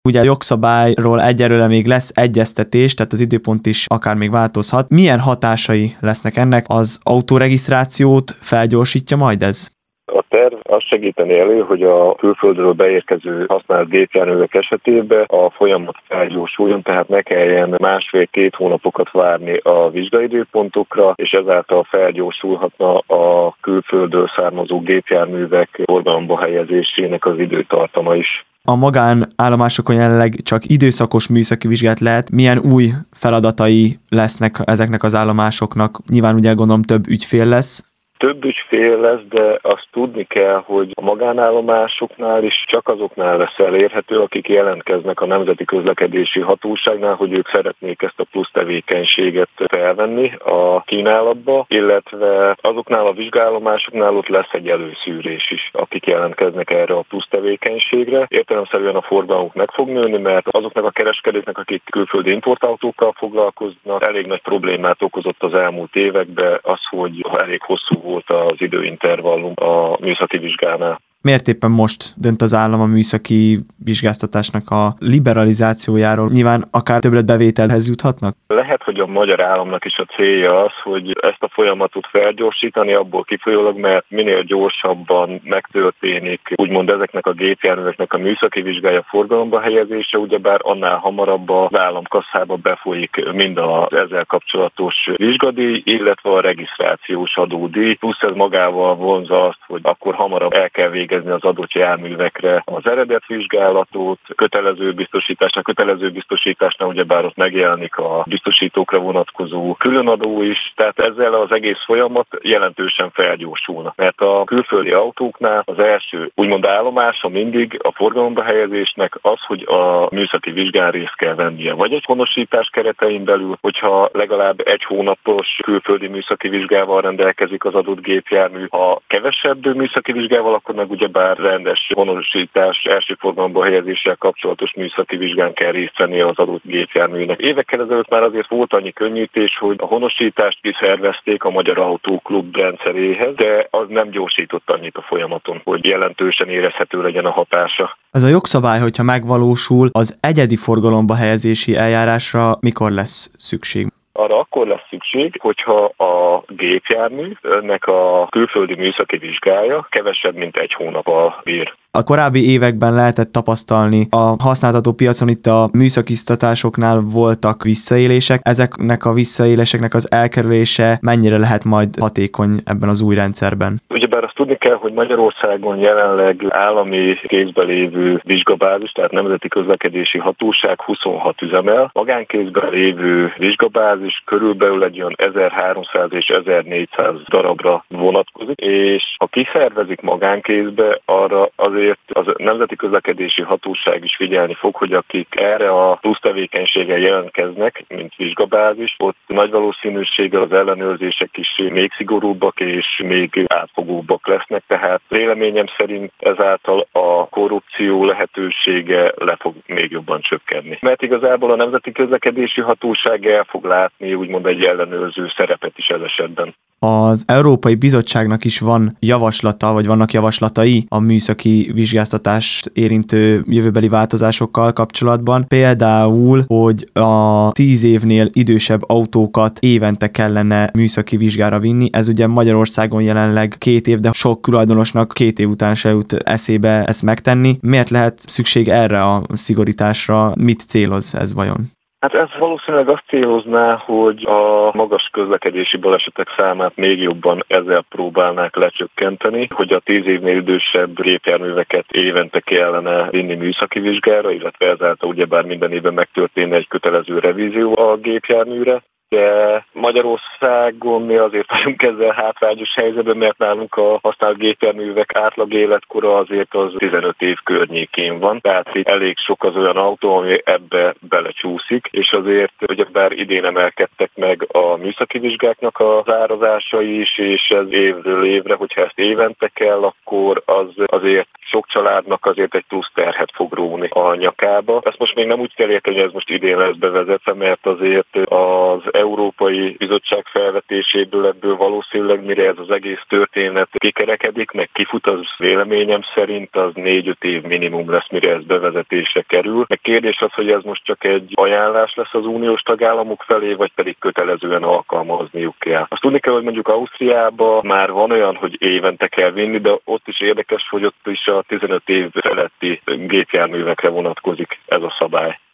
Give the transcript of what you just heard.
Ugye a jogszabályról egyelőre még lesz egyeztetés, tehát az időpont is akár még változhat. Milyen hatásai lesznek ennek? Az autóregisztrációt felgyorsítja majd ez? A terv azt segíteni elő, hogy a külföldről beérkező használt gépjárművek esetében a folyamat felgyorsuljon, tehát ne kelljen 1,5-2 hónapokat várni a vizsgaidőpontokra, és ezáltal felgyorsulhatna a külföldről származó gépjárművek forgalomba helyezésének az időtartama is. A magánállomásokon jelenleg csak időszakos műszaki vizsgát lehet. Milyen új feladatai lesznek ezeknek az állomásoknak? Nyilván ugye gondolom több ügyfél lesz. Több ügyfél lesz, de azt tudni kell, hogy a magánállomásoknál is csak azoknál lesz elérhető, akik jelentkeznek a Nemzeti Közlekedési Hatóságnál, hogy ők szeretnék ezt a plusz tevékenységet felvenni a kínálatba, illetve azoknál a vizsgállomásoknál ott lesz egy előszűrés is, akik jelentkeznek erre a plusz tevékenységre. Értelemszerűen a forgalmuk meg fog nőni, mert azoknak a kereskedőknek, akik külföldi importautókkal foglalkoznak, elég nagy problémát okozott az elmúlt években az, hogy elég hosszú volt az időintervallum a műszaki vizsgánál. Miért éppen most dönt az állam a műszaki vizsgáztatásnak a liberalizációjáról? Nyilván akár többletbevételhez juthatnak? Lehet, hogy a magyar államnak is a célja az, hogy ezt a folyamatot felgyorsítani abból kifolyólag, mert minél gyorsabban megtörténik úgymond ezeknek a gépjárműveknek a műszaki vizsgája forgalomba helyezése, ugyebár annál hamarabb az államkasszába befolyik mind az ezzel kapcsolatos vizsgadíj, illetve a regisztrációs adódíj, plusz ez magával vonza azt, hogy akkor hamarabb el kell végezni az adott járművekre az eredetvizsgálatot, kötelező biztosításnál ugyebár ott megjelenik a biztosítókra vonatkozó különadó is, tehát ezzel az egész folyamat jelentősen felgyorsulna. Mert a külföldi autóknál az első úgymond állomása mindig a forgalomba helyezésnek az, hogy a műszaki vizsgán részt kell vennie. Vagy egy honosítás keretein belül, hogyha legalább 1 hónapos külföldi műszaki vizsgával rendelkezik az adott gépjármű, ha kevesebb műszaki vizsgával, akkor meg ugyebár rendes honosítás, első forgalomba helyezéssel kapcsolatos műszaki vizsgán kell részt vennie az adott gépjárműnek. Évekkel ezelőtt már azért volt annyi könnyítés, hogy a honosítást kiszervezték a Magyar Autóklub rendszeréhez, de az nem gyorsított annyit a folyamaton, hogy jelentősen érezhető legyen a hatása. Ez a jogszabály, hogyha megvalósul, az egyedi forgalomba helyezési eljárásra mikor lesz szükség? Arra akkor lesz szükség, hogyha a gépjárműnek a külföldi műszaki vizsgája kevesebb, mint 1 hónappal bír. A korábbi években lehetett tapasztalni, a használtató piacon itt a műszakiztatásoknál voltak visszaélések. Ezeknek a visszaéléseknek az elkerülése mennyire lehet majd hatékony ebben az új rendszerben? Ugyebár azt tudni kell, hogy Magyarországon jelenleg állami kézben lévő vizsgabázis, tehát Nemzeti Közlekedési Hatóság 26 üzemel. Magánkézben lévő vizsgabázis körülbelül egy olyan 1300 és 1400 darabra vonatkozik, és ha kiszervezik magánkézbe, arra azért az Nemzeti Közlekedési Hatóság is figyelni fog, hogy akik erre a plusz tevékenységgel jelentkeznek, mint vizsgabázis, ott nagy valószínűséggel az ellenőrzések is még szigorúbbak és még átfogóbbak lesznek, tehát véleményem szerint ezáltal a korrupció lehetősége le fog még jobban csökkenni. Mert igazából a Nemzeti Közlekedési Hatóság el fog látni úgymond egy ellenőrző szerepet is ez esetben. Az Európai Bizottságnak is van javaslata, vagy vannak javaslatai a műszaki vizsgáztatást érintő jövőbeli változásokkal kapcsolatban. Például, hogy a 10 évnél idősebb autókat évente kellene műszaki vizsgára vinni. Ez ugye Magyarországon jelenleg 2 év, de sok tulajdonosnak 2 év után se jut eszébe ezt megtenni. Miért lehet szükség erre a szigorításra? Mit céloz ez vajon? Hát ez valószínűleg azt célozná, hogy a magas közlekedési balesetek számát még jobban ezzel próbálnák lecsökkenteni, hogy a 10 évnél idősebb gépjárműveket évente kellene vinni műszaki vizsgára, illetve ezáltal ugyebár minden évben megtörténne egy kötelező revízió a gépjárműre. De Magyarországon mi azért vagyunk ezzel hátrányos helyzetben, mert nálunk a használt gépjárművek átlag életkora azért az 15 év környékén van. Tehát itt elég sok az olyan autó, ami ebbe belecsúszik, és azért, hogy bár idén emelkedtek meg a műszaki vizsgáknak az árazásai is, és ez évről évre, hogyha ezt évente kell, akkor az azért sok családnak azért egy plusz terhet fog róni a nyakába. Ezt most még nem úgy kell érteni, hogy ez most idén lesz bevezetve, mert azért az Európai Bizottság felvetéséből ebből valószínűleg, mire ez az egész történet kikerekedik, meg kifut, az véleményem szerint az 4-5 év minimum lesz, mire ez bevezetésre kerül. Meg kérdés az, hogy ez most csak egy ajánlás lesz az uniós tagállamok felé, vagy pedig kötelezően alkalmazniuk kell. Azt tudni kell, hogy mondjuk Ausztriában már van olyan, hogy évente kell vinni, de ott is érdekes, hogy ott is a 15 év feletti gépjárművekre vonatkozik ez a szabály.